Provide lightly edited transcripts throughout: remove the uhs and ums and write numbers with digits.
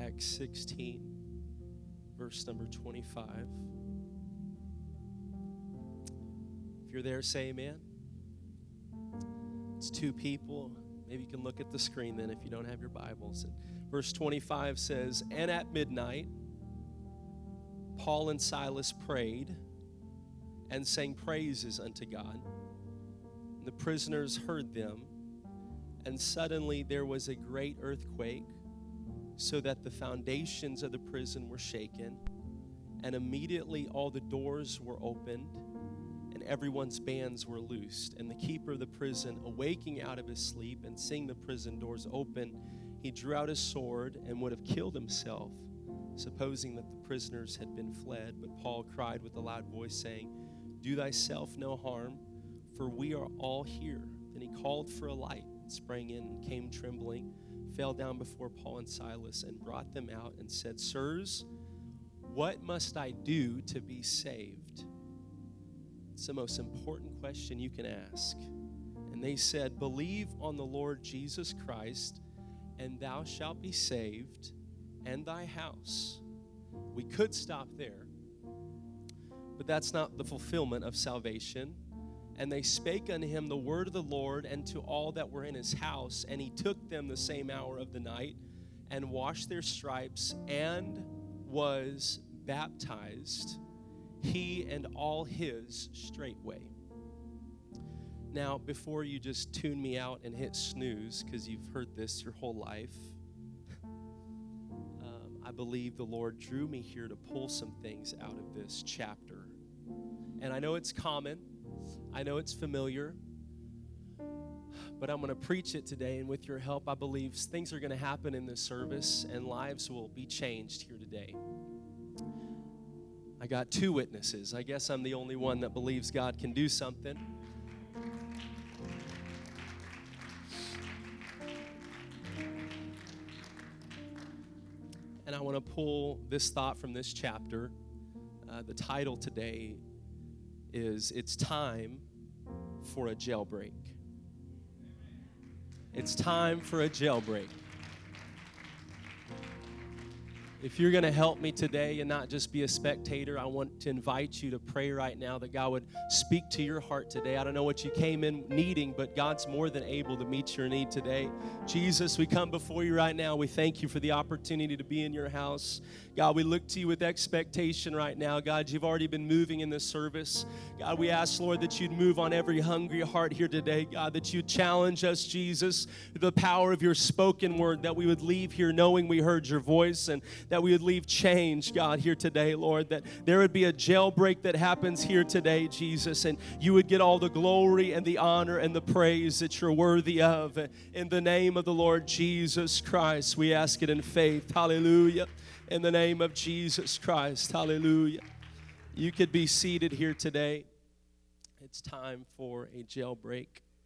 Acts 16, verse number 25. If you're there, say amen. It's two people. Maybe you can look at the screen then if you don't have your Bibles. And verse 25 says, "And at midnight, Paul and Silas prayed and sang praises unto God. And the prisoners heard them. And suddenly there was a great earthquake, so that the foundations of the prison were shaken. And immediately all the doors were opened, and everyone's bands were loosed. And the keeper of the prison, awaking out of his sleep and seeing the prison doors open, he drew out his sword and would have killed himself, supposing that the prisoners had been fled. But Paul cried with a loud voice, saying, Do thyself no harm, for we are all here. Then he called for a light, and sprang in, and came trembling, fell down before Paul and Silas, and brought them out, and said, Sirs, what must I do to be saved? It's the most important question you can ask. And they said, Believe on the Lord Jesus Christ, and thou shalt be saved, and thy house. We could stop there, but that's not the fulfillment of salvation. And they spake unto him the word of the Lord, and to all that were in his house. And he took them the same hour of the night, and washed their stripes, and was baptized, he and all his straightway. Now, before you just tune me out and hit snooze, because you've heard this your whole life, I believe the Lord drew me here to pull some things out of this chapter. And I know it's common. I know it's familiar. But I'm going to preach it today, and with your help, I believe things are going to happen in this service, and lives will be changed here today. I got two witnesses. I guess I'm the only one that believes God can do something. And I want to pull this thought from this chapter. The title today is It's Time for a Jailbreak. It's time for a jailbreak. If you're going to help me today and not just be a spectator, I want to invite you to pray right now that God would speak to your heart today. I don't know what you came in needing, but God's more than able to meet your need today. Jesus, we come before you right now. We thank you for the opportunity to be in your house. God, we look to you with expectation right now. God, you've already been moving in this service. God, we ask, Lord, that you'd move on every hungry heart here today. God, that you'd challenge us, Jesus, with the power of your spoken word, that we would leave here knowing we heard your voice, and that we would leave changed, God, here today, Lord, that there would be a jailbreak that happens here today, Jesus, and you would get all the glory and the honor and the praise that you're worthy of. In the name of the Lord Jesus Christ, we ask it in faith. Hallelujah. In the name of Jesus Christ. Hallelujah. You could be seated here today. It's time for a jailbreak.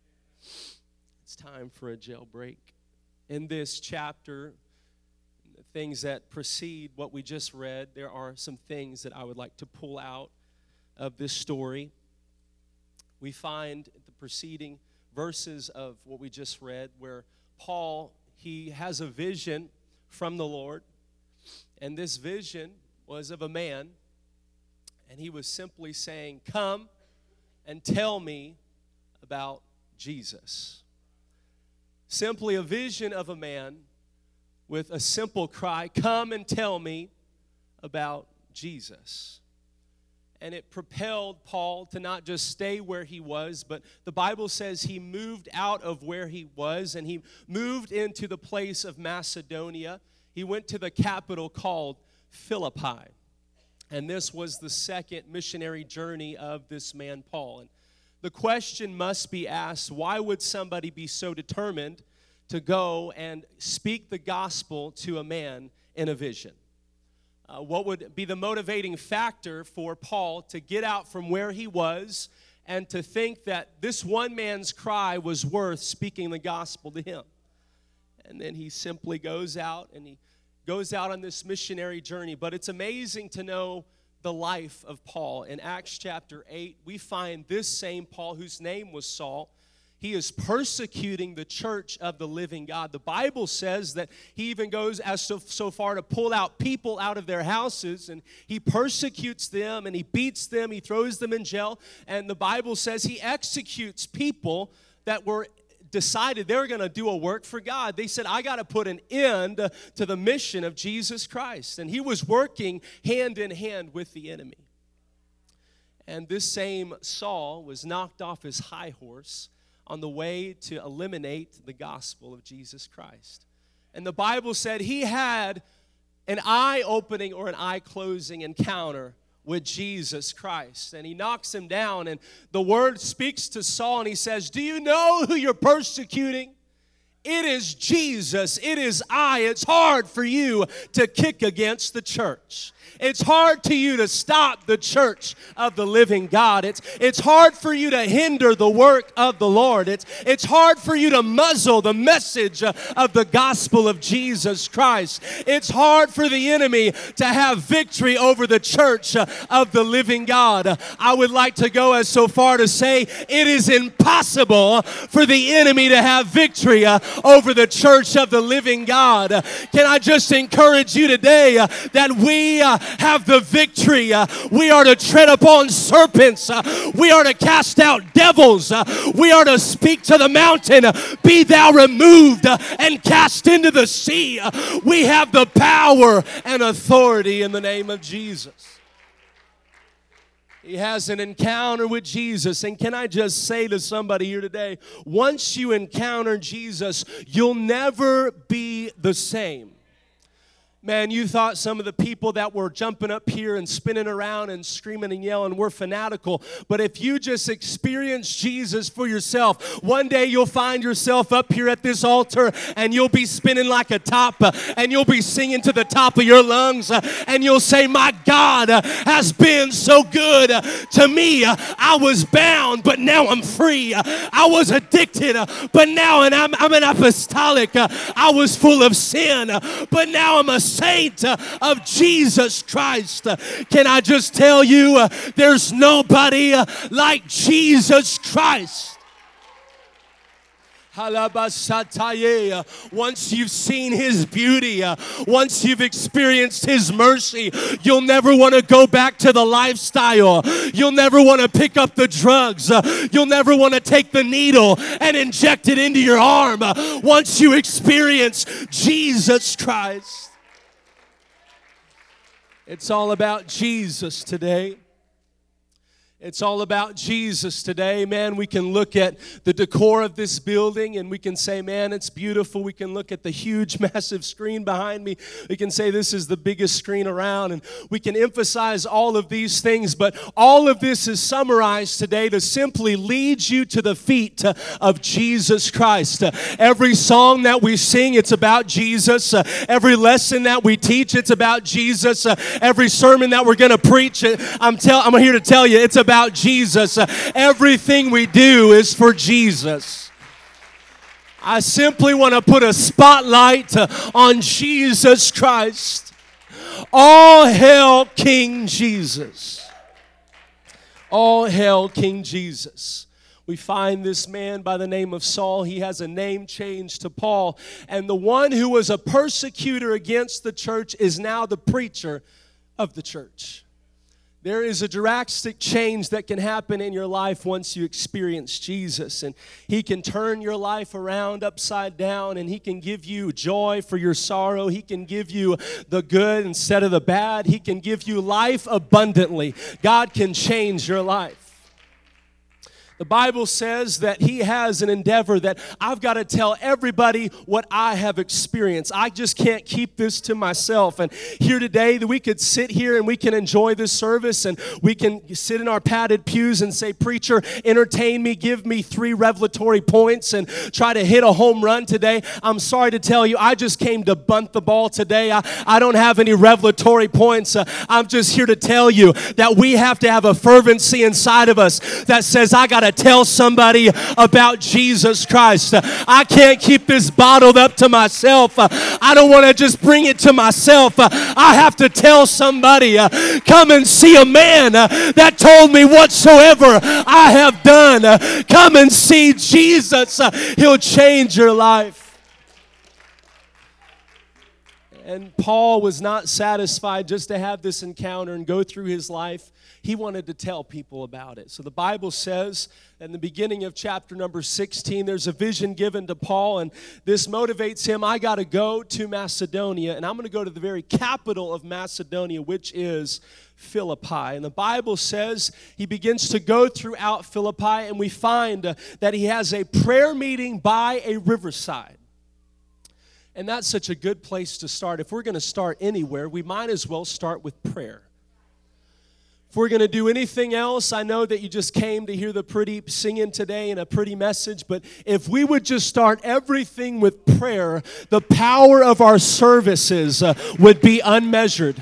It's time for a jailbreak. In this chapter, things that precede what we just read, there are some things that I would like to pull out of this story. We find the preceding verses of what we just read where Paul, he has a vision from the Lord, and this vision was of a man, and he was simply saying, Come and tell me about Jesus. Simply a vision of a man with a simple cry, Come and tell me about Jesus. And it propelled Paul to not just stay where he was, but the Bible says he moved out of where he was, and he moved into the place of Macedonia. He went to the capital called Philippi. And this was the second missionary journey of this man, Paul. And the question must be asked, why would somebody be so determined to go and speak the gospel to a man in a vision? What would be the motivating factor for Paul to get out from where he was and to think that this one man's cry was worth speaking the gospel to him? And then he simply goes out, and he goes out on this missionary journey. But it's amazing to know the life of Paul. In Acts chapter 8, we find this same Paul, whose name was Saul. He is persecuting the church of the living God. The Bible says that he even goes as so far to pull out people out of their houses, and he persecutes them, and he beats them, he throws them in jail, and the Bible says he executes people that were decided they were going to do a work for God. They said, I got to put an end to the mission of Jesus Christ. And he was working hand in hand with the enemy. And this same Saul was knocked off his high horse on the way to eliminate the gospel of Jesus Christ. And the Bible said he had an eye-opening or an eye-closing encounter with Jesus Christ. And he knocks him down, and the word speaks to Saul, and he says, do you know who you're persecuting? It is Jesus. It is I. It's hard for you to kick against the church. It's hard to you to stop the church of the living God. It's hard for you to hinder the work of the Lord. It's hard for you to muzzle the message of the gospel of Jesus Christ. It's hard for the enemy to have victory over the church of the living God. I would like to go as so far to say it is impossible for the enemy to have victory over the church of the living God. Can I just encourage you today that we have the victory. We are to tread upon serpents. We are to cast out devils. We are to speak to the mountain, be thou removed and cast into the sea. We have the power and authority in the name of Jesus. He has an encounter with Jesus. And can I just say to somebody here today, once you encounter Jesus, you'll never be the same. Man, you thought some of the people that were jumping up here and spinning around and screaming and yelling were fanatical. But if you just experience Jesus for yourself, one day you'll find yourself up here at this altar and you'll be spinning like a top and you'll be singing to the top of your lungs and you'll say, my God has been so good to me. I was bound, but now I'm free. I was addicted, but now I'm an apostolic. I was full of sin, but now I'm a saint of Jesus Christ. Can I just tell you, there's nobody like Jesus Christ. Once you've seen his beauty, once you've experienced his mercy, you'll never want to go back to the lifestyle. You'll never want to pick up the drugs. You'll never want to take the needle and inject it into your arm. Once you experience Jesus Christ. It's all about Jesus today. It's all about Jesus today. Man, we can look at the decor of this building and we can say, man, it's beautiful. We can look at the huge, massive screen behind me. We can say this is the biggest screen around, and we can emphasize all of these things, but all of this is summarized today to simply lead you to the feet of Jesus Christ. Every song that we sing, it's about Jesus. Every lesson that we teach, it's about Jesus. Every sermon that we're going to preach, I'm here to tell you, it's about Jesus. Everything we do is for Jesus. I simply want to put a spotlight on Jesus Christ. All hail King Jesus. All hail King Jesus. We find this man by the name of Saul. He has a name change to Paul. And the one who was a persecutor against the church is now the preacher of the church. There is a drastic change that can happen in your life once you experience Jesus. And he can turn your life around upside down, and he can give you joy for your sorrow. He can give you the good instead of the bad. He can give you life abundantly. God can change your life. The Bible says that he has an endeavor that I've got to tell everybody what I have experienced. I just can't keep this to myself. And here today, that we could sit here and we can enjoy this service, and we can sit in our padded pews and say, preacher, entertain me, give me 3 revelatory points and try to hit a home run today. I'm sorry to tell you, I just came to bunt the ball today. I don't have any revelatory points. I'm just here to tell you that we have to have a fervency inside of us that says, I got to tell somebody about Jesus Christ. I can't keep this bottled up to myself. I don't want to just bring it to myself. I have to tell somebody, come and see a man that told me whatsoever I have done. Come and see Jesus. He'll change your life. And Paul was not satisfied just to have this encounter and go through his life. He wanted to tell people about it. So the Bible says in the beginning of chapter number 16, there's a vision given to Paul, and this motivates him. I got to go to Macedonia, and I'm going to go to the very capital of Macedonia, which is Philippi. And the Bible says he begins to go throughout Philippi, and we find that he has a prayer meeting by a riverside. And that's such a good place to start. If we're going to start anywhere, we might as well start with prayer. If we're going to do anything else, I know that you just came to hear the pretty singing today and a pretty message, but if we would just start everything with prayer, the power of our services would be unmeasured.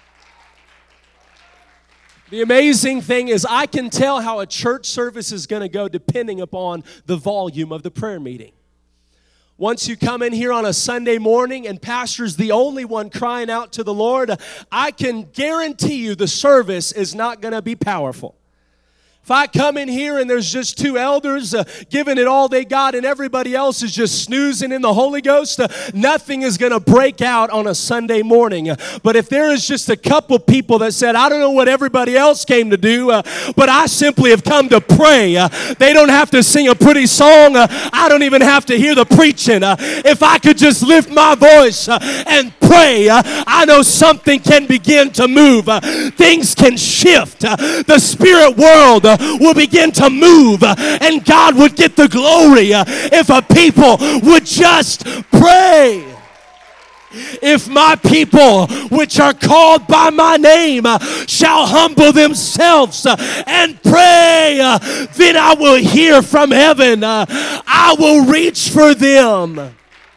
The amazing thing is I can tell how a church service is going to go depending upon the volume of the prayer meeting. Once you come in here on a Sunday morning and pastor's the only one crying out to the Lord, I can guarantee you the service is not going to be powerful. If I come in here and there's just two elders giving it all they got and everybody else is just snoozing in the Holy Ghost, nothing is going to break out on a Sunday morning. But if there is just a couple people that said, I don't know what everybody else came to do, but I simply have come to pray. They don't have to sing a pretty song. I don't even have to hear the preaching. If I could just lift my voice and pray, I know something can begin to move. Things can shift. The spirit world will begin to move, and God would get the glory if a people would just pray. If my people, which are called by my name, shall humble themselves and pray, then I will hear from heaven. I will reach for them.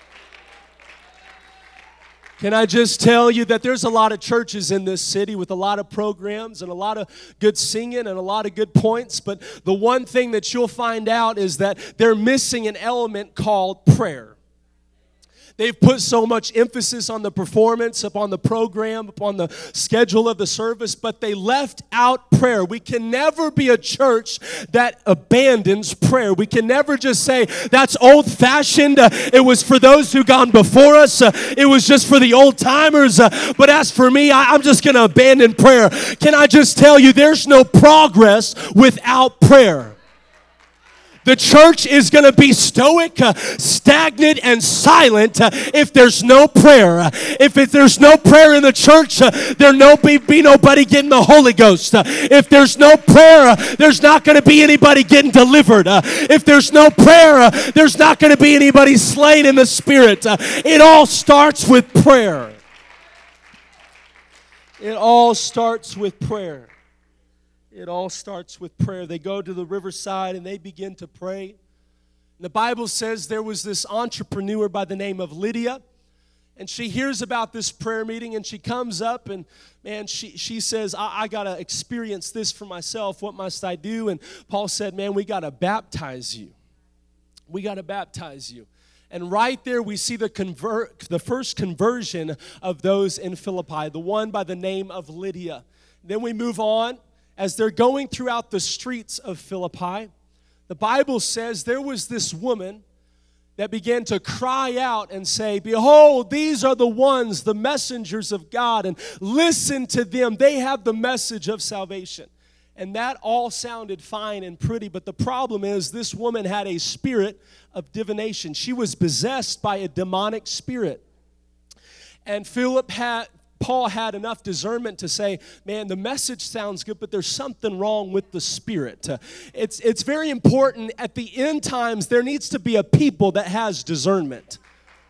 Can I just tell you that there's a lot of churches in this city with a lot of programs and a lot of good singing and a lot of good points, but the one thing that you'll find out is that they're missing an element called prayer. They've put so much emphasis on the performance, upon the program, upon the schedule of the service, but they left out prayer. We can never be a church that abandons prayer. We can never just say, that's old-fashioned. It was for those who gone before us. It was just for the old-timers. But as for me, I'm just going to abandon prayer. Can I just tell you, there's no progress without prayer. The church is going to be stoic, stagnant, and silent if there's no prayer. If there's no prayer in the church, there'll be nobody getting the Holy Ghost. If there's no prayer, there's not going to be anybody getting delivered. If there's no prayer, there's not going to be anybody slain in the Spirit. It all starts with prayer. It all starts with prayer. It all starts with prayer. They go to the riverside and they begin to pray. And the Bible says there was this entrepreneur by the name of Lydia, and she hears about this prayer meeting and she comes up and, man, she says, I got to experience this for myself. What must I do? And Paul said, man, we got to baptize you. We got to baptize you. And right there we see the first conversion of those in Philippi, the one by the name of Lydia. Then we move on. As they're going throughout the streets of Philippi, the Bible says there was this woman that began to cry out and say, behold, these are the ones, the messengers of God, and listen to them. They have the message of salvation. And that all sounded fine and pretty, but the problem is this woman had a spirit of divination. She was possessed by a demonic spirit. And Paul had enough discernment to say, man, the message sounds good, but there's something wrong with the spirit. It's very important. At the end times, there needs to be a people that has discernment.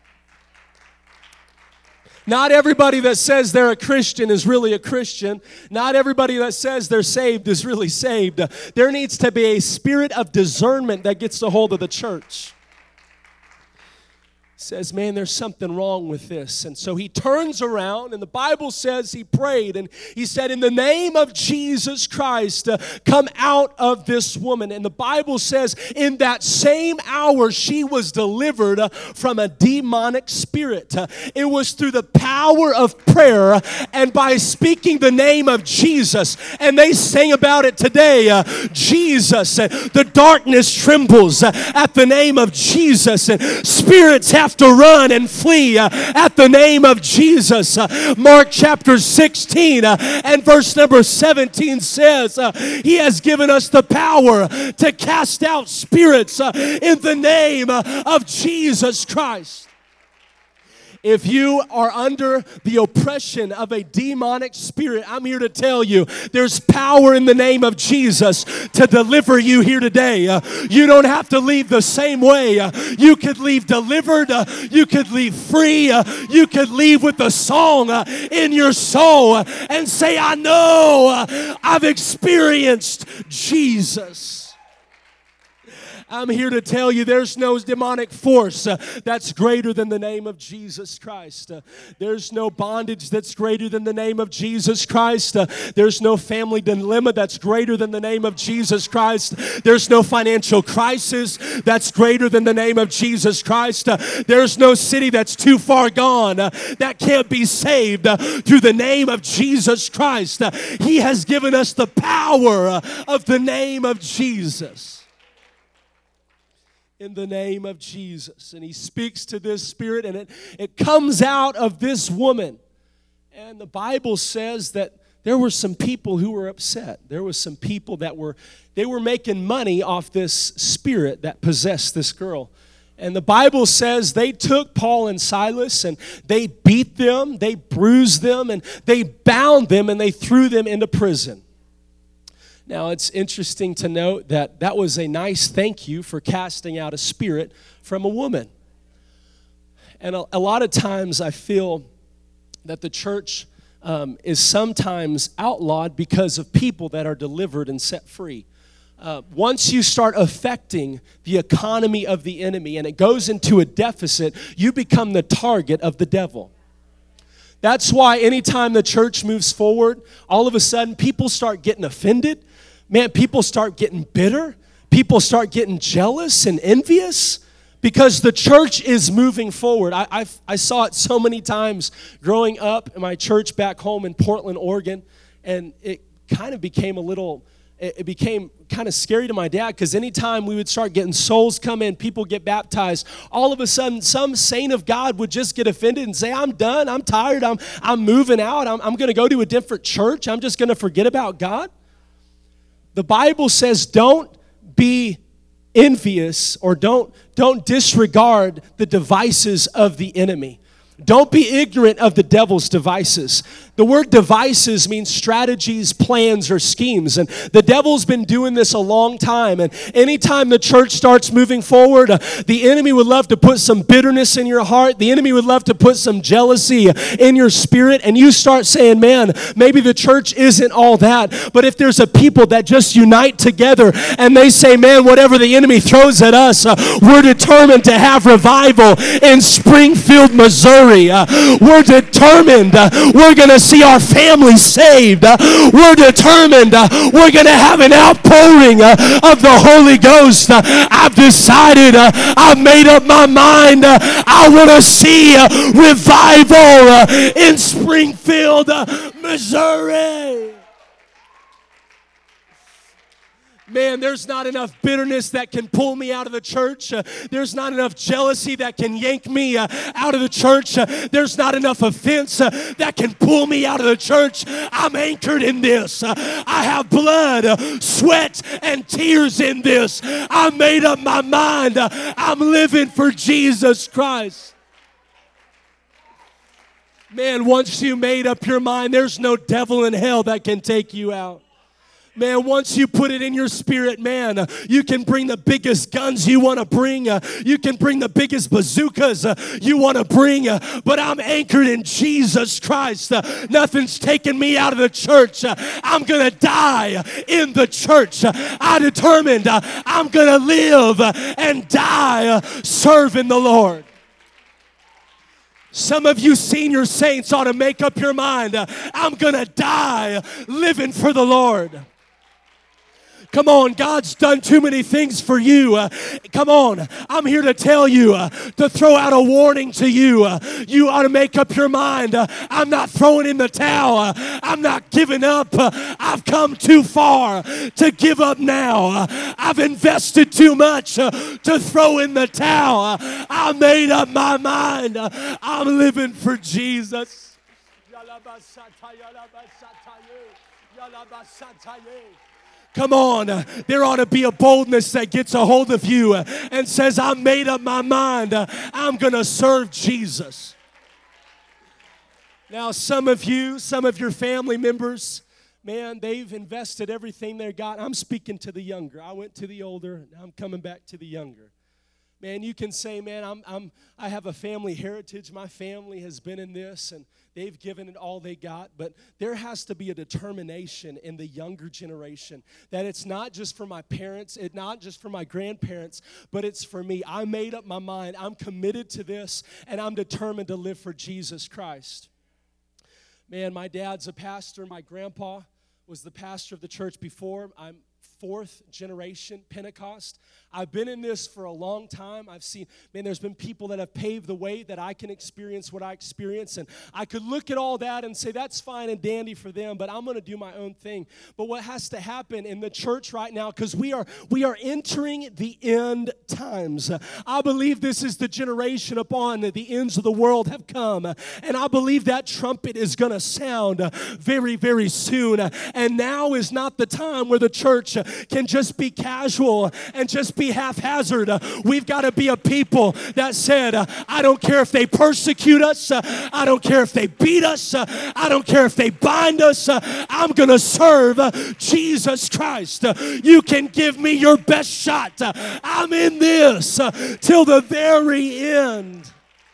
Not everybody that says they're a Christian is really a Christian. Not everybody that says they're saved is really saved. There needs to be a spirit of discernment that gets a hold of the church. says, man, there's something wrong with this. And so he turns around, and the Bible says he prayed, and he said, in the name of Jesus Christ, come out of this woman. And the Bible says in that same hour, she was delivered from a demonic spirit. It was through the power of prayer and by speaking the name of Jesus. And they sang about it today. Jesus, the darkness trembles at the name of Jesus, and spirits have to run and flee at the name of Jesus. Mark chapter 16 and verse number 17 says, he has given us the power to cast out spirits in the name of Jesus Christ. If you are under the oppression of a demonic spirit, I'm here to tell you there's power in the name of Jesus to deliver you here today. You don't have to leave the same way. You could leave delivered. You could leave free. You could leave with a song in your soul and say, I know I've experienced Jesus. I'm here to tell you there's no demonic force that's greater than the name of Jesus Christ. There's no bondage that's greater than the name of Jesus Christ. There's no family dilemma that's greater than the name of Jesus Christ. There's no financial crisis that's greater than the name of Jesus Christ. There's no city that's too far gone that can't be saved through the name of Jesus Christ. He has given us the power of the name of Jesus. In the name of Jesus. And he speaks to this spirit, and it comes out of this woman. And the Bible says that there were some people who were upset. There were some people that were making money off this spirit that possessed this girl. And the Bible says they took Paul and Silas and they beat them, they bruised them, and they bound them, and they threw them into prison. Now, it's interesting to note that that was a nice thank you for casting out a spirit from a woman. And a lot of times I feel that the church is sometimes outlawed because of people that are delivered and set free. Once you start affecting the economy of the enemy and it goes into a deficit, you become the target of the devil. That's why anytime the church moves forward, all of a sudden people start getting offended. Man, people start getting bitter. People start getting jealous and envious because the church is moving forward. I saw it so many times growing up in my church back home in Portland, Oregon, and it kind of became kind of scary to my dad because anytime we would start getting souls come in, people get baptized, all of a sudden some saint of God would just get offended and say, I'm done, I'm tired, I'm moving out, I'm going to go to a different church, I'm just going to forget about God. The Bible says don't be envious or don't disregard the devices of the enemy. Don't be ignorant of the devil's devices. The word devices means strategies, plans, or schemes. And the devil's been doing this a long time. And anytime the church starts moving forward, the enemy would love to put some bitterness in your heart. The enemy would love to put some jealousy in your spirit. And you start saying, man, maybe the church isn't all that. But if there's a people that just unite together and they say, man, whatever the enemy throws at us, we're determined to have revival in Springfield, Missouri. We're determined. We're going to see our families saved. We're determined. We're going to have an outpouring of the Holy Ghost. I've decided. I've made up my mind. I want to see revival in Springfield, Missouri. Man, there's not enough bitterness that can pull me out of the church. There's not enough jealousy that can yank me out of the church. There's not enough offense that can pull me out of the church. I'm anchored in this. I have blood, sweat, and tears in this. I made up my mind. I'm living for Jesus Christ. Man, once you made up your mind, there's no devil in hell that can take you out. Man, once you put it in your spirit, man, you can bring the biggest guns you want to bring. You can bring the biggest bazookas you want to bring. But I'm anchored in Jesus Christ. Nothing's taking me out of the church. I'm going to die in the church. I determined I'm going to live and die serving the Lord. Some of you senior saints ought to make up your mind. I'm going to die living for the Lord. Come on, God's done too many things for you. Come on, I'm here to tell you, to throw out a warning to you. You ought to make up your mind. I'm not throwing in the towel. I'm not giving up. I've come too far to give up now. I've invested too much to throw in the towel. I made up my mind. I'm living for Jesus. Come on, there ought to be a boldness that gets a hold of you and says, I made up my mind. I'm going to serve Jesus. Now, some of your family members, man, they've invested everything they got. I'm speaking to the younger. I went to the older. Now I'm coming back to the younger. Man, you can say, man, I have a family heritage. My family has been in this, and they've given it all they got. But there has to be a determination in the younger generation that it's not just for my parents, it's not just for my grandparents, but it's for me. I made up my mind. I'm committed to this, and I'm determined to live for Jesus Christ. Man, my dad's a pastor. My grandpa was the pastor of the church before. I'm fourth generation Pentecost. I've been in this for a long time. I've seen, man, there's been people that have paved the way that I can experience what I experience. And I could look at all that and say, that's fine and dandy for them, but I'm going to do my own thing. But what has to happen in the church right now, because we are entering the end times. I believe this is the generation upon the ends of the world have come. And I believe that trumpet is going to sound very, very soon. And now is not the time where the church can just be casual and just be haphazard. We've got to be a people that said, I don't care if they persecute us. I don't care if they beat us. I don't care if they bind us. I'm going to serve Jesus Christ. You can give me your best shot. I'm in this till the very end.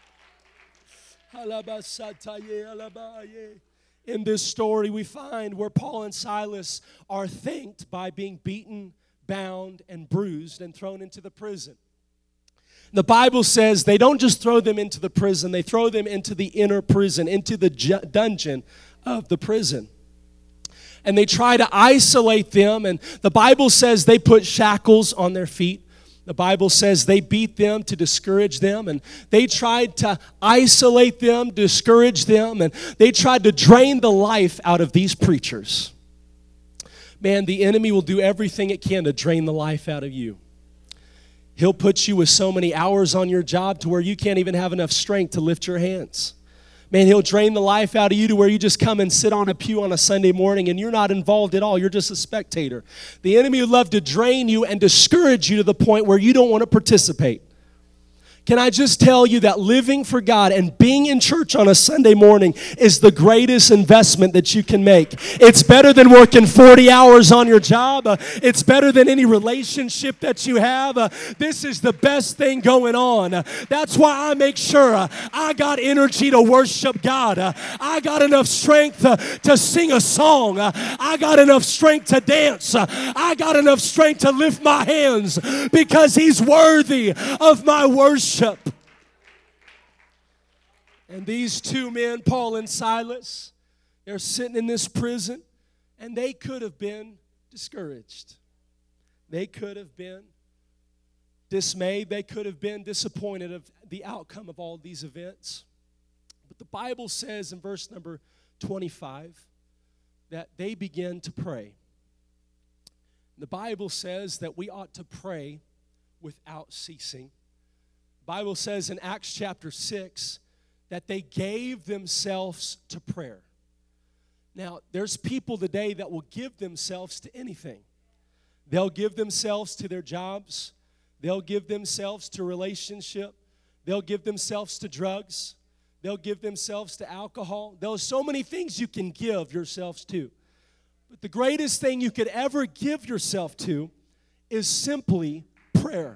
In this story, we find where Paul and Silas are thanked by being beaten, bound, and bruised and thrown into the prison. The Bible says they don't just throw them into the prison, they throw them into the inner prison, into the dungeon of the prison. And they try to isolate them, and the Bible says they put shackles on their feet. The Bible says they beat them to discourage them, and they tried to isolate them, discourage them, and they tried to drain the life out of these preachers. Man, the enemy will do everything it can to drain the life out of you. He'll put you with so many hours on your job to where you can't even have enough strength to lift your hands. Man, he'll drain the life out of you to where you just come and sit on a pew on a Sunday morning and you're not involved at all. You're just a spectator. The enemy would love to drain you and discourage you to the point where you don't want to participate. Can I just tell you that living for God and being in church on a Sunday morning is the greatest investment that you can make. It's better than working 40 hours on your job. It's better than any relationship that you have. This is the best thing going on. That's why I make sure I got energy to worship God. I got enough strength to sing a song. I got enough strength to dance. I got enough strength to lift my hands because He's worthy of my worship. And these two men, Paul and Silas, they're sitting in this prison, and they could have been discouraged. They could have been dismayed. They could have been disappointed of the outcome of all these events. But the Bible says in verse number 25 that they began to pray. The Bible says that we ought to pray without ceasing. The Bible says in Acts chapter 6 that they gave themselves to prayer. Now, there's people today that will give themselves to anything. They'll give themselves to their jobs. They'll give themselves to relationship. They'll give themselves to drugs. They'll give themselves to alcohol. There's so many things you can give yourselves to. But the greatest thing you could ever give yourself to is simply prayer.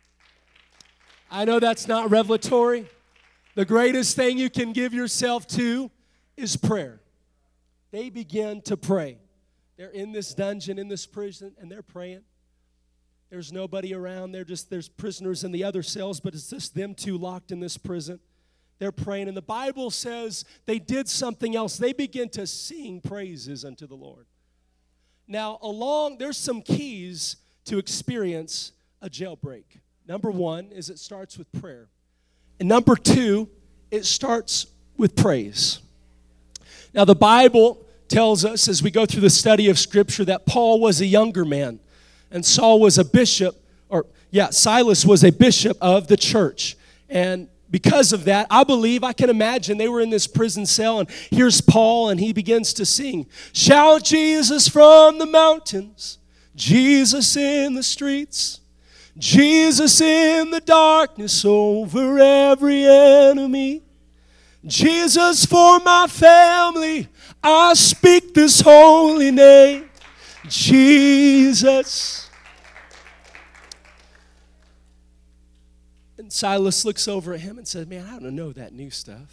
I know that's not revelatory. The greatest thing you can give yourself to is prayer. They begin to pray. They're in this dungeon, in this prison, and they're praying. There's nobody around. There's prisoners in the other cells, but it's just them two locked in this prison. They're praying, and the Bible says they did something else. They began to sing praises unto the Lord. Now, there's some keys to experience a jailbreak. Number one is it starts with prayer. And number two, it starts with praise. Now, the Bible tells us as we go through the study of Scripture that Paul was a younger man, and Silas was a bishop of the church. And because of that, I can imagine they were in this prison cell, and here's Paul, and he begins to sing, "Shout Jesus from the mountains, Jesus in the streets, Jesus in the darkness over every enemy. Jesus for my family, I speak this holy name, Jesus." And Silas looks over at him and says, "Man, I don't know that new stuff.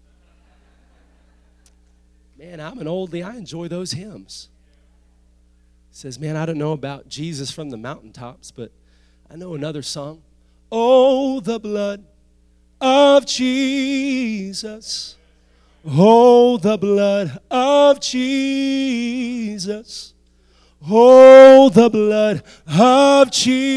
Man, I'm an oldie. I enjoy those hymns." He says, "Man, I don't know about Jesus from the mountaintops, but I know another song. Oh, the blood of Jesus. Oh, the blood of Jesus. Oh, the blood of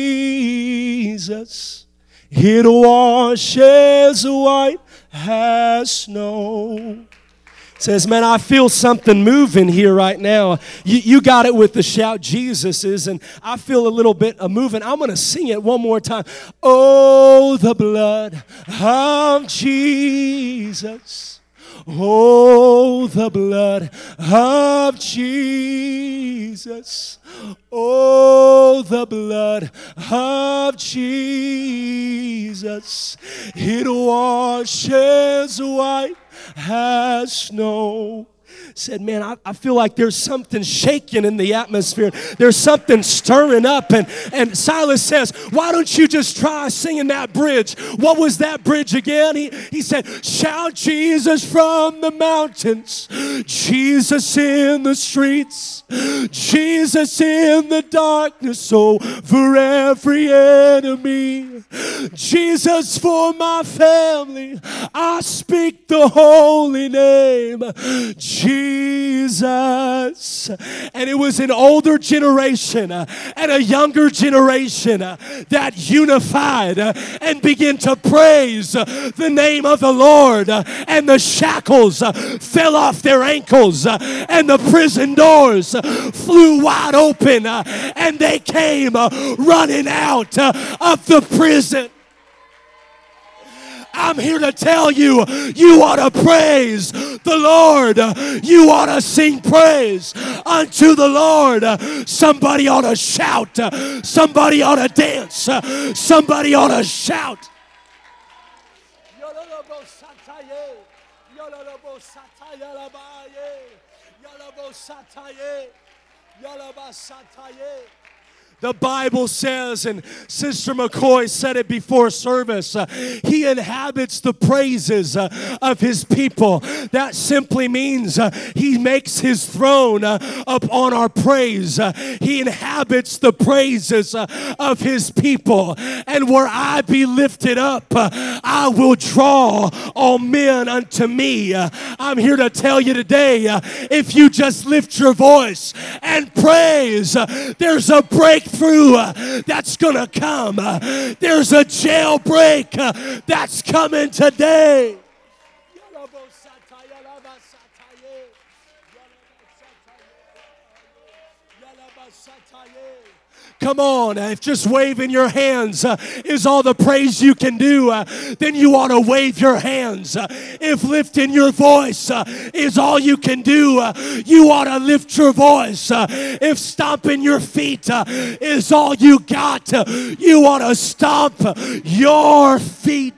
Jesus. It washes white as snow." Says, man, I feel something moving here right now. You got it with the shout Jesus is, and I feel a little bit of moving. I'm going to sing it one more time. Oh, the blood of Jesus. Oh, the blood of Jesus. Oh, the blood of Jesus. It washes white as snow. Said, man, I feel like there's something shaking in the atmosphere. There's something stirring up. And Silas says, why don't you just try singing that bridge? What was that bridge again? He said, shout Jesus from the mountains, Jesus in the streets, Jesus in the darkness over every enemy, Jesus for my family, I speak the holy name, Jesus. And it was an older generation and a younger generation that unified and began to praise the name of the Lord, and the shackles fell off their ankles, and the prison doors flew wide open, and they came running out of the prison. I'm here to tell you, you ought to praise the Lord. You ought to sing praise unto the Lord. Somebody ought to shout. Somebody ought to dance. Somebody ought to shout. The Bible says, and Sister McCoy said it before service, He inhabits the praises of His people. That simply means He makes His throne upon our praise. He inhabits the praises of His people. And where I be lifted up, I will draw all men unto me. I'm here to tell you today, if you just lift your voice and praise, there's a breakthrough that's gonna come. There's a jailbreak that's coming today. Come on, if just waving your hands is all the praise you can do, then you ought to wave your hands. If lifting your voice is all you can do, you ought to lift your voice. If stomping your feet is all you got, you ought to stomp your feet.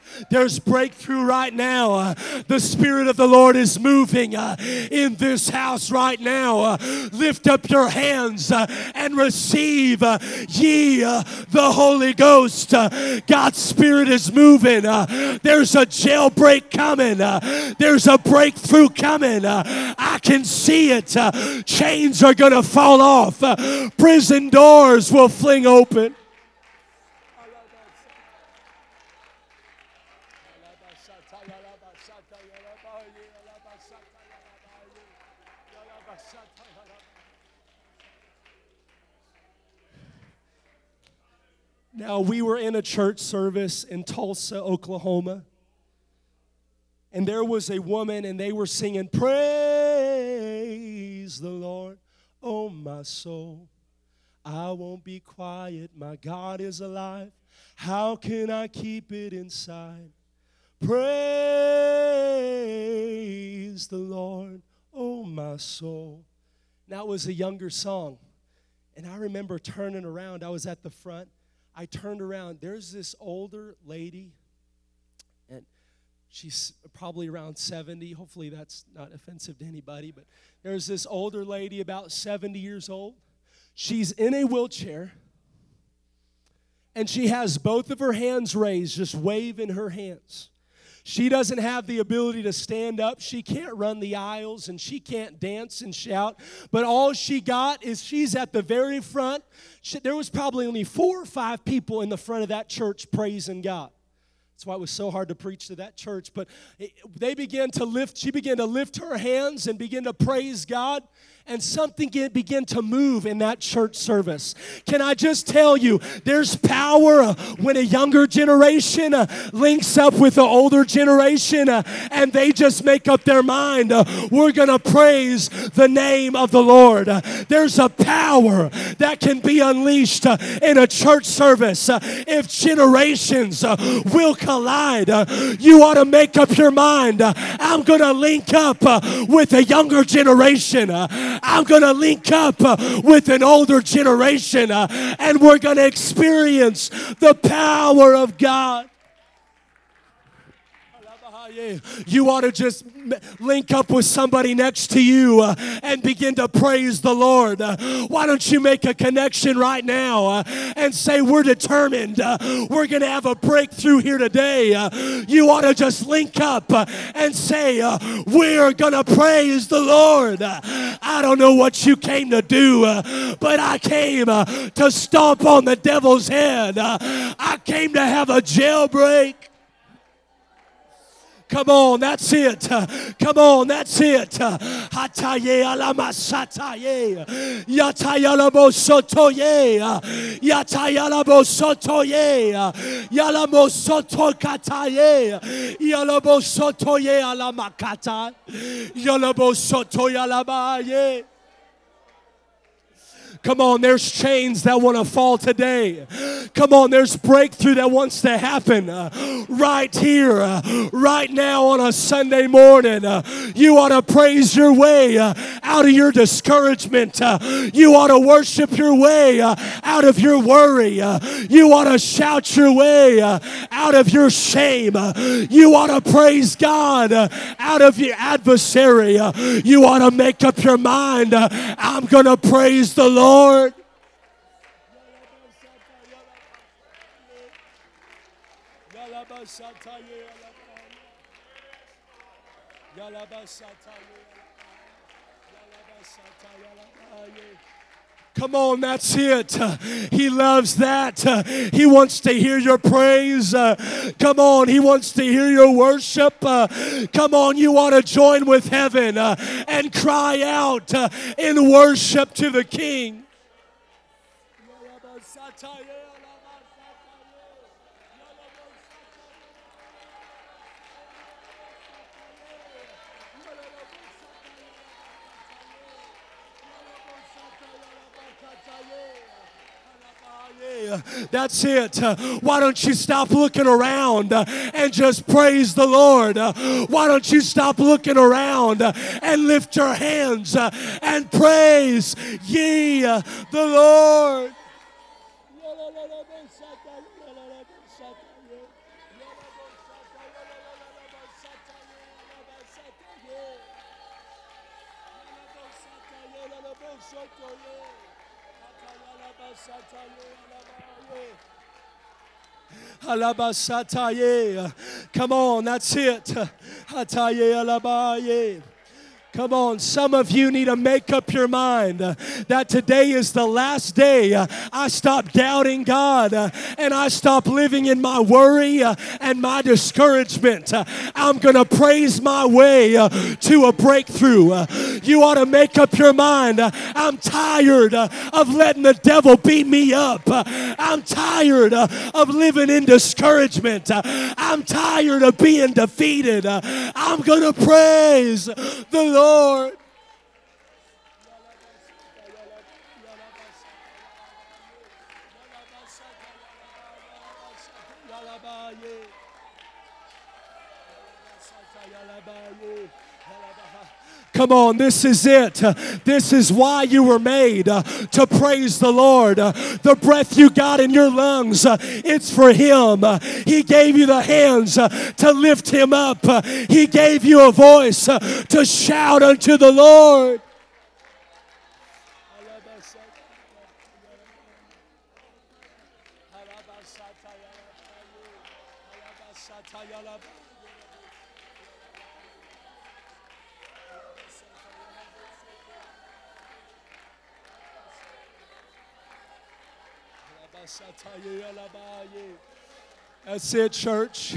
There's breakthrough right now. The Spirit of the Lord is moving in this house right now. Lift up your hands and receive ye the Holy Ghost. God's Spirit is moving. There's a jailbreak coming. There's a breakthrough coming. I can see it. Chains are going to fall off. Prison doors will fling open. Now, we were in a church service in Tulsa, Oklahoma, and there was a woman, and they were singing, "Praise the Lord, oh my soul. I won't be quiet, my God is alive. How can I keep it inside? Praise the Lord, oh my soul." Now, it was a younger song, and I remember turning around. I was at the front. I turned around. There's this older lady, and she's probably around 70. Hopefully that's not offensive to anybody, but there's this older lady about 70 years old. She's in a wheelchair, and she has both of her hands raised, just waving her hands. She doesn't have the ability to stand up. She can't run the aisles, and she can't dance and shout. But all she got is she's at the very front. There was probably only 4 or 5 people in the front of that church praising God. That's why it was so hard to preach to that church. But she began to lift her hands and begin to praise God. And something began to move in that church service. Can I just tell you, there's power when a younger generation links up with the older generation and they just make up their mind, we're going to praise the name of the Lord. There's a power that can be unleashed in a church service if generations will collide. You ought to make up your mind. I'm going to link up with a younger generation. I'm going to link up with an older generation, and we're going to experience the power of God. You ought to just link up with somebody next to you and begin to praise the Lord. Why don't you make a connection right now and say, we're determined. We're going to have a breakthrough here today. You ought to just link up and say, we're going to praise the Lord. I don't know what you came to do, but I came to stomp on the devil's head. I came to have a jailbreak. Come on, that's it. Come on, that's it. Hataye alamasataye. Yatayalabo sotoye. Yatayalabo sotoye. Yalamo sotokataye. Yalabo sotoye alamakata. Yalabo sotoye alabaye. Come on, there's chains that want to fall today. Come on, there's breakthrough that wants to happen right here, right now on a Sunday morning. You ought to praise your way out of your discouragement. You ought to worship your way out of your worry. You ought to shout your way out of your shame. You ought to praise God out of your adversary. You ought to make up your mind. I'm going to praise the Lord. Lord. Come on, that's it. He loves that. He wants to hear your praise. Come on, He wants to hear your worship. Come on, you ought to join with heaven and cry out in worship to the King. That's it. Why don't you stop looking around and just praise the Lord? Why don't you stop looking around and lift your hands and praise ye the Lord? Come on, that's it. Come on, some of you need to make up your mind that today is the last day I stop doubting God and I stop living in my worry and my discouragement. I'm going to praise my way to a breakthrough. You ought to make up your mind. I'm tired of letting the devil beat me up. I'm tired of living in discouragement. I'm tired of being defeated. I'm going to praise the Lord. Come on, this is it. This is why you were made, to praise the Lord. The breath you got in your lungs, it's for Him. He gave you the hands to lift Him up. He gave you a voice to shout unto the Lord. That's it, church.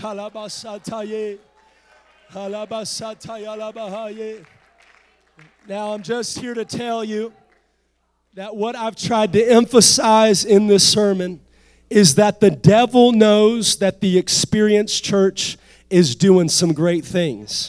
Now, I'm just here to tell you that what I've tried to emphasize in this sermon is that the devil knows that the Experienced Church is doing some great things.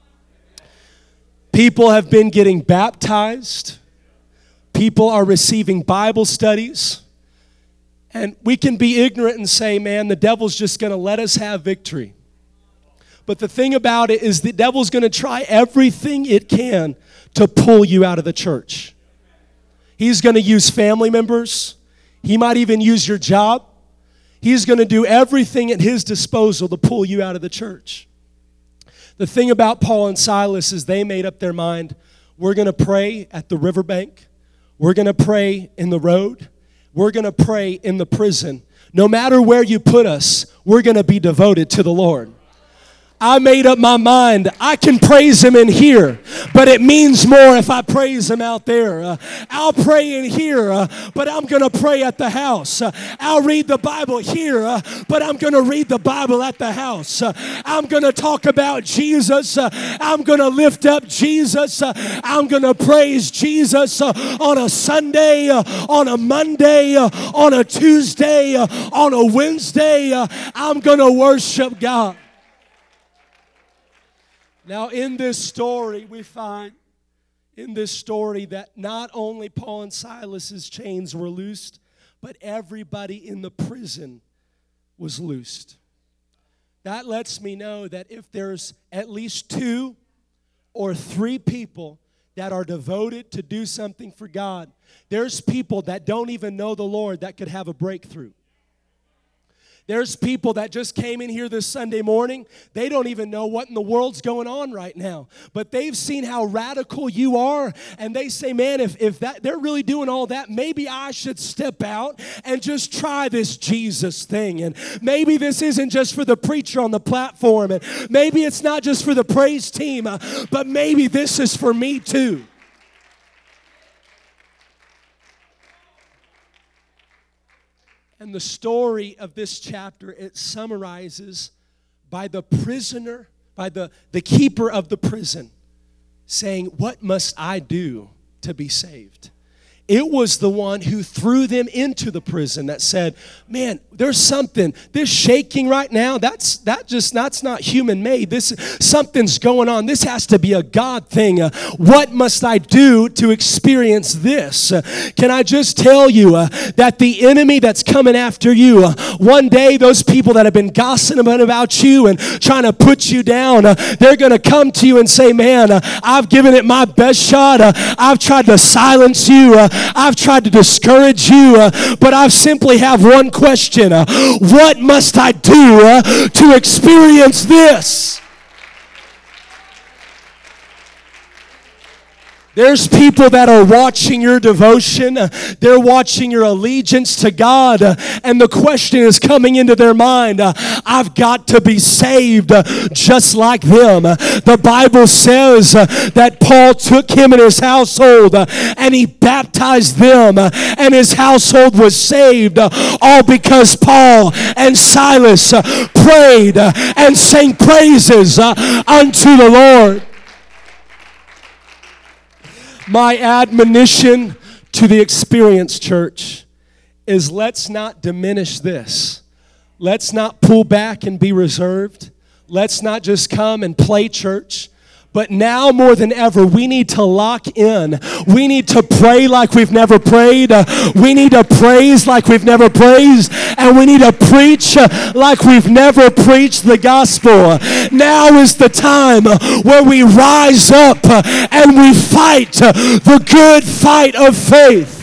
People have been getting baptized. People are receiving Bible studies. And we can be ignorant and say, man, the devil's just going to let us have victory. But the thing about it is the devil's going to try everything it can to pull you out of the church. He's going to use family members. He might even use your job. He's going to do everything at his disposal to pull you out of the church. The thing about Paul and Silas is they made up their mind, we're going to pray at the riverbank. We're going to pray in the road. We're going to pray in the prison. No matter where you put us, we're going to be devoted to the Lord. I made up my mind. I can praise Him in here, but it means more if I praise Him out there. I'll pray in here, but I'm going to pray at the house. I'll read the Bible here, but I'm going to read the Bible at the house. I'm going to talk about Jesus. I'm going to lift up Jesus. I'm going to praise Jesus on a Sunday, on a Monday, on a Tuesday, on a Wednesday. I'm going to worship God. Now, in this story, we find that not only Paul and Silas's chains were loosed, but everybody in the prison was loosed. That lets me know that if there's at least 2 or 3 people that are devoted to do something for God, there's people that don't even know the Lord that could have a breakthrough. There's people that just came in here this Sunday morning. They don't even know what in the world's going on right now. But they've seen how radical you are. And they say, man, if that they're really doing all that, maybe I should step out and just try this Jesus thing. And maybe this isn't just for the preacher on the platform. And maybe it's not just for the praise team. But maybe this is for me too. And the story of this chapter, it summarizes by the prisoner, by the keeper of the prison, saying, what must I do to be saved? It was the one who threw them into the prison that said, man, there's something, this shaking right now, that's not human made. Something's going on. This has to be a God thing. What must I do to experience this? Can I just tell you that the enemy that's coming after you, one day those people that have been gossiping about you and trying to put you down, they're going to come to you and say, man, I've given it my best shot. I've tried to silence you. I've tried to discourage you, but I simply have one question. What must I do to experience this? There's people that are watching your devotion. They're watching your allegiance to God. And the question is coming into their mind, I've got to be saved just like them. The Bible says that Paul took him and his household and he baptized them and his household was saved, all because Paul and Silas prayed and sang praises unto the Lord. My admonition to the Experience Church is let's not diminish this. Let's not pull back and be reserved. Let's not just come and play church. But now more than ever, we need to lock in. We need to pray like we've never prayed. We need to praise like we've never praised. And we need to preach like we've never preached the gospel. Now is the time where we rise up and we fight the good fight of faith.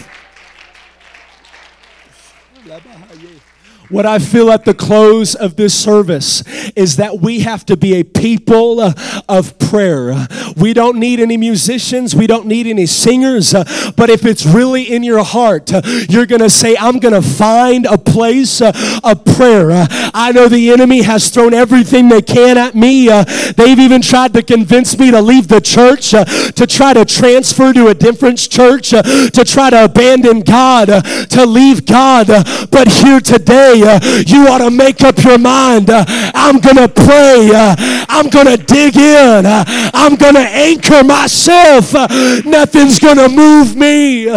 What I feel at the close of this service is that we have to be a people of prayer. We don't need any musicians. We don't need any singers. But if it's really in your heart, you're going to say, I'm going to find a place of prayer. I know the enemy has thrown everything they can at me. They've even tried to convince me to leave the church, to try to transfer to a different church, to try to abandon God, to leave God. But here today, you ought to make up your mind. I'm going to pray. I'm going to dig in. I'm going to anchor myself. Nothing's going to move me.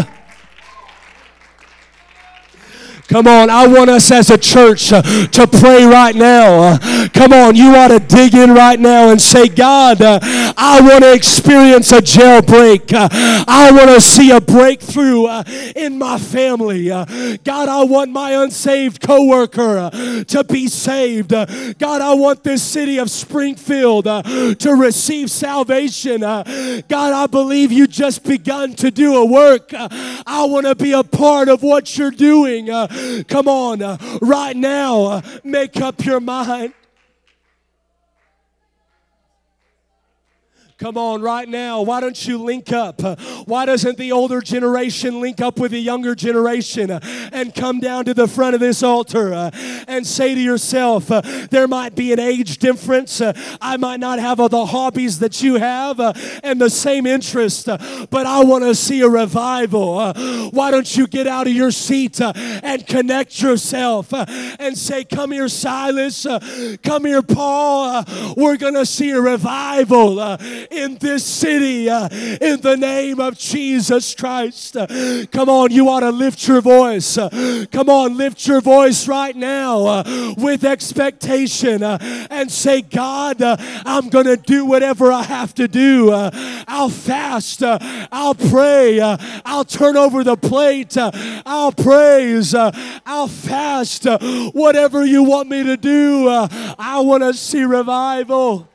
Come on, I want us as a church to pray right now. Come on, you ought to dig in right now and say, God, I want to experience a jailbreak. I want to see a breakthrough in my family. God, I want my unsaved coworker to be saved. God, I want this city of Springfield to receive salvation. God, I believe you just begun to do a work. I want to be a part of what you're doing. Come on, right now, make up your mind. Come on, right now, why don't you link up? Why doesn't the older generation link up with the younger generation and come down to the front of this altar and say to yourself, there might be an age difference. I might not have all the hobbies that you have and the same interest, but I want to see a revival. Why don't you get out of your seat and connect yourself and say, come here, Silas. Come here, Paul. We're going to see a revival in this city, in the name of Jesus Christ. Come on, you ought to lift your voice. Come on, lift your voice right now with expectation and say, God, I'm going to do whatever I have to do. I'll fast. I'll pray. I'll turn over the plate. I'll praise. I'll fast. Whatever you want me to do, I want to see revival.